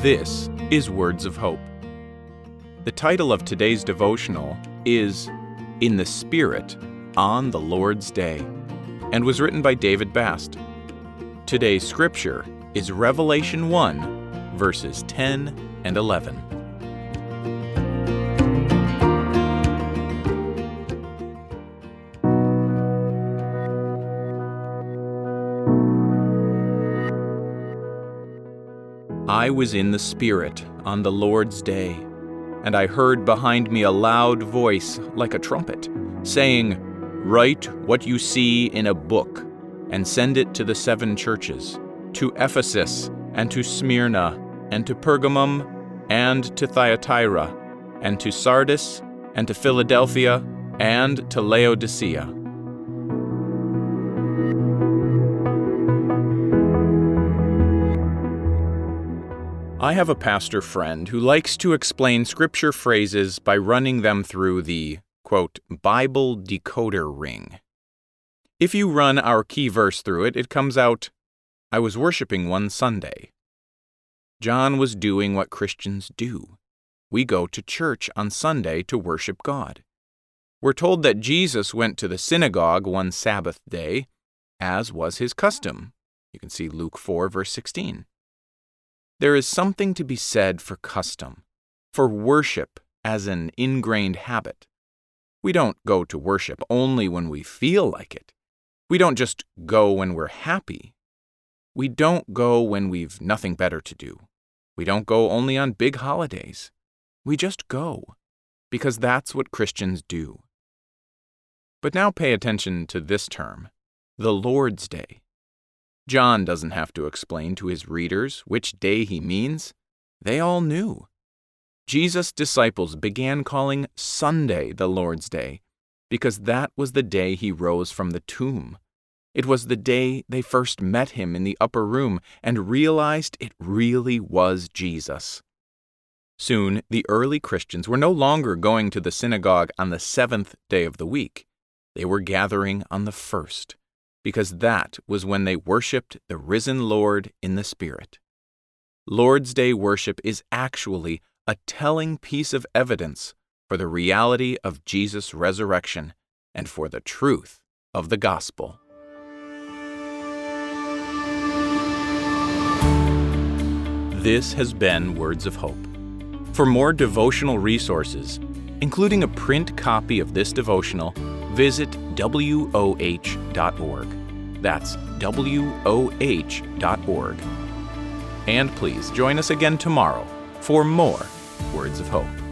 This is Words of Hope. The title of today's devotional is In the Spirit on the Lord's Day and was written by David Bast. Today's scripture is Revelation 1, verses 10 and 11. I was in the Spirit on the Lord's day, and I heard behind me a loud voice like a trumpet, saying, "Write what you see in a book, and send it to the 7 churches, to Ephesus, and to Smyrna, and to Pergamum, and to Thyatira, and to Sardis, and to Philadelphia, and to Laodicea." I have a pastor friend who likes to explain scripture phrases by running them through the, quote, Bible decoder ring. If you run our key verse through it, it comes out, "I was worshiping one Sunday." John was doing what Christians do. We go to church on Sunday to worship God. We're told that Jesus went to the synagogue one Sabbath day, as was his custom. You can see Luke 4, verse 16. There is something to be said for custom, for worship as an ingrained habit. We don't go to worship only when we feel like it. We don't just go when we're happy. We don't go when we've nothing better to do. We don't go only on big holidays. We just go, because that's what Christians do. But now pay attention to this term, the Lord's Day. John doesn't have to explain to his readers which day he means. They all knew. Jesus' disciples began calling Sunday the Lord's Day because that was the day he rose from the tomb. It was the day they first met him in the upper room and realized it really was Jesus. Soon, the early Christians were no longer going to the synagogue on the 7th day of the week. They were gathering on the 1st. Because that was when they worshiped the risen Lord in the Spirit. Lord's Day worship is actually a telling piece of evidence for the reality of Jesus' resurrection and for the truth of the gospel. This has been Words of Hope. For more devotional resources, including a print copy of this devotional, visit woh.org. That's woh.org. And please join us again tomorrow for more Words of Hope.